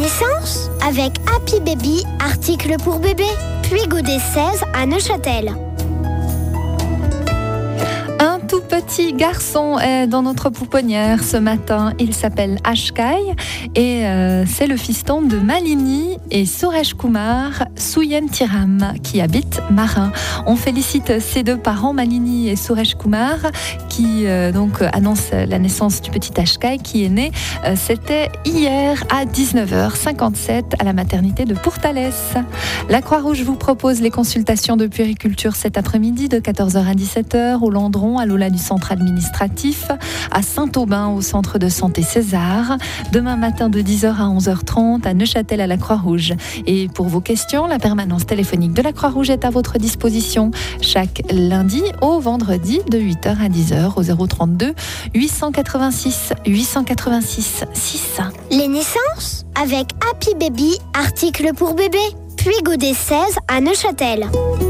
naissances avec Happy Baby, article pour bébé. Puis Godet 16 à Neuchâtel. Un tout petit garçon est dans notre pouponnière ce matin. Il s'appelle Ashkai et c'est le fiston de Malini et Suresh Kumar Suyen Tiram qui habitent Marin. On félicite ces deux parents, Malini et Suresh Kumar, qui donc annoncent la naissance du petit Ashkai qui est né. C'était hier à 19h57 à la maternité de Pourtalès. La Croix-Rouge vous propose les consultations de puériculture cet après-midi de 14h à 17h au Landron, à l'Aula du centre administratif, à Saint-Aubin au centre de santé César. Demain matin de 10h à 11h30 à Neuchâtel à la Croix-Rouge. Et pour vos questions, la permanence téléphonique de la Croix-Rouge est à votre disposition chaque lundi au vendredi de 8h à 10h au 032 886 886 6. Les naissances avec Happy Baby, article pour bébé. Puis Godet 16 à Neuchâtel.